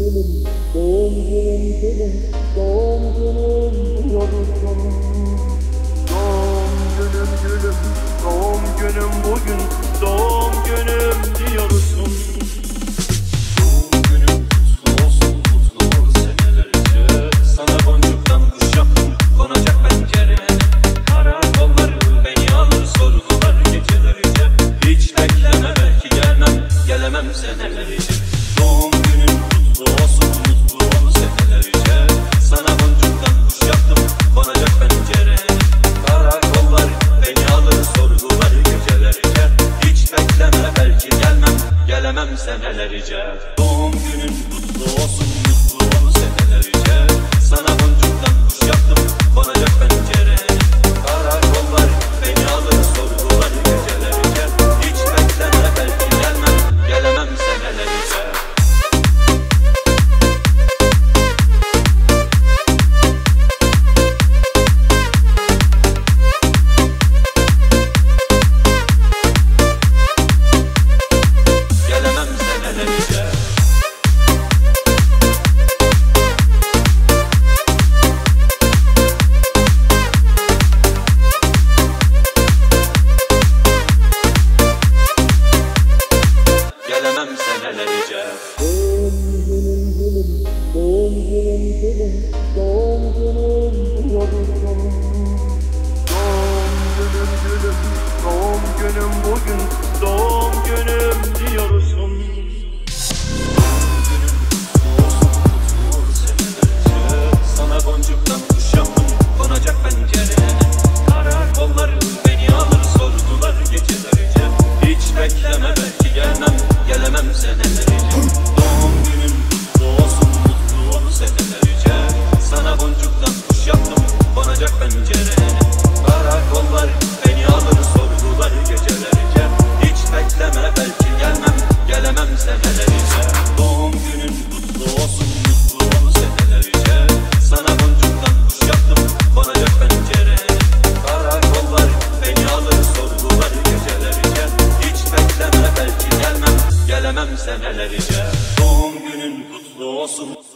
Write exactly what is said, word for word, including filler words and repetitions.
gülüm, doğum günüm gülüm, doğum günüm diyorsun. Doğum günüm gülüm, doğum günüm bugün, doğum günüm diyorsun. Doğum günüm kutlu olsun, kutlu ol senelerce. Sana boncuktan kuş yaptım, konacak pencereye. Karakollar beni alır, sorgular gecelerce. Hiç bekleme, belki gelmem, gelemem senelerce. Doğum günün kutlu olsun, mutlu ol senelerce. Sana boncuktan kuş yaptım, konacak pencereye. Karakollar beni alır, sorgular gecelerce. Hiç bekleme, belki gelmem, gelemem senelerce. Doğum günün kutlu olsun, mutlu ol senelerce. Sana boncuktan kuş yaptım, konacak pencereye. Karakollar beni alır, sorgular gecelerce. Hiç bekleme, belki gelmem, gelemem senelerce. Gelemem senelerce. Gelemem senelerce. Doğum günüm gülüm, doğum günüm gülüm, doğum günüm diyorsun. Doğum günüm gülüm, doğum günüm bugün, doğum günüm diyorsun. Doğum günüm kutlu olsun, kutlu ol senelerce. Sana boncuktan kuş yaptım, konacak pencereye. Karakollar beni alır, sordular gecelerce. Hiç bekleme, belki gelmem, gelemem senelerce. Doğum günüm kutlu olsun, mutlu ol senelerce. Sana boncuktan kuş yaptım, konacak pencereye. Karakollar beni alır, sordular gecelerce. Hiç bekleme, belki gelmem, gelemem senelerce. Doğum günün kutlu olsun, mutlu ol senelerce. Sana boncuktan kuş yaptım, konacak pencereye. Karakollar beni alır, sordular gecelerce. Hiç bekleme, belki gelmem, gelemem senelerce. Doğum günün kutlu olsun.